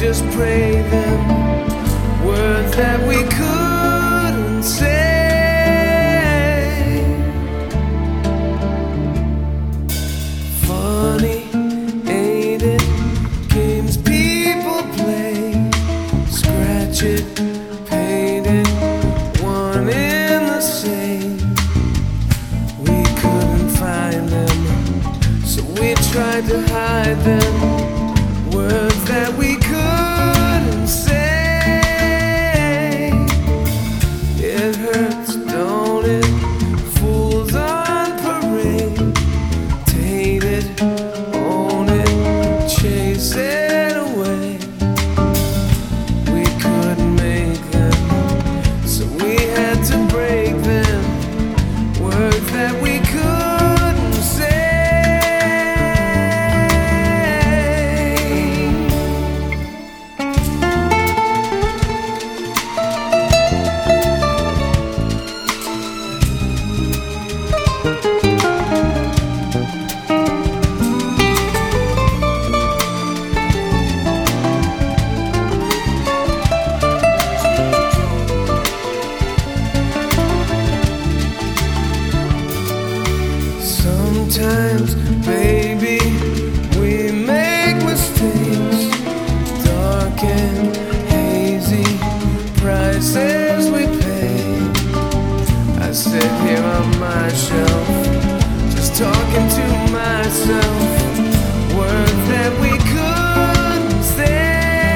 just pray them words that we couldn't say. Funny, ain't it? Games people play. Scratch it, paint it, one in the same. We couldn't find them, so we tried to hide them. Words that we couldn't say. It hurts, don't it? Fools on parade. Taint it, own it, chase it away. We couldn't make them, so we had to break them. Words that we couldn't say. Sometimes, baby, we make mistakes. Dark and hazy prices we pay. I sit here on my shelf, just talking to myself. Words that we couldn't say.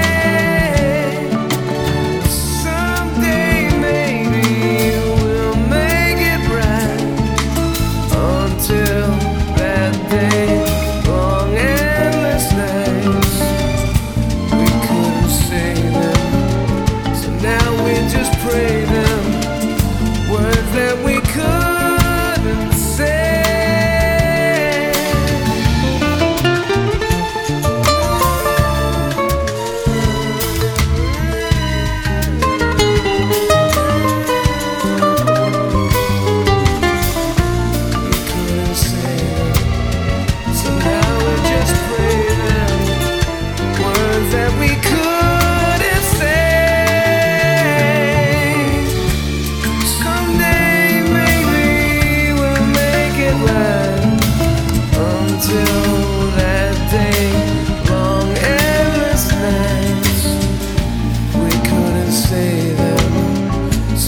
Someday maybe we'll make it right. Until that day, long endless nights, we couldn't say them, so now we just pray them. Words that we couldn't say.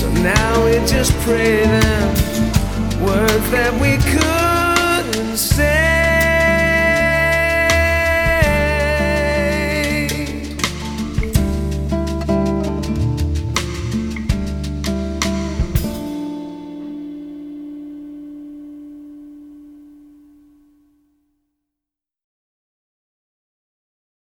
Just pray them words that we couldn't say.